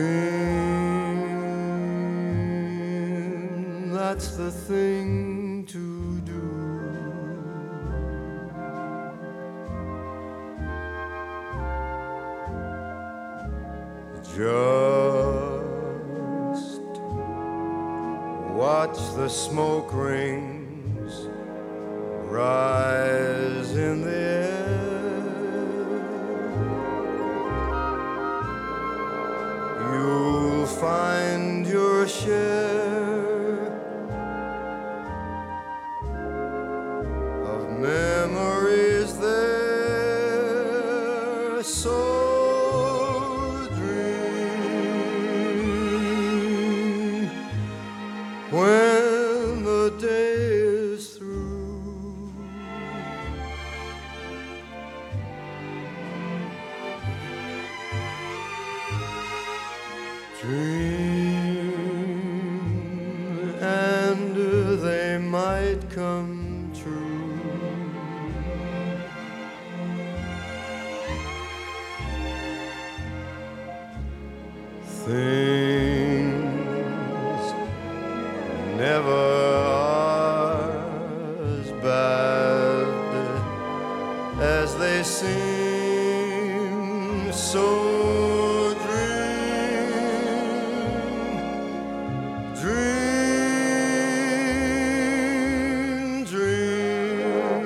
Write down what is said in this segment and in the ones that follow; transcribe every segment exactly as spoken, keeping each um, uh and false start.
Dream, that's the thing to do. Just watch the smoke rings rise in the air. You'll find your share of memories there. So dream when the day is through. Dream, and they might come true. Things never are as bad as they seem. So dream, dream,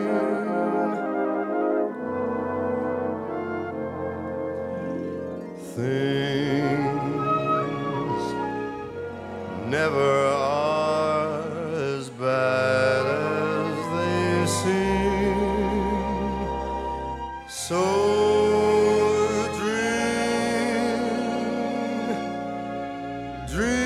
things never are as bad as they seem. So dream, dream.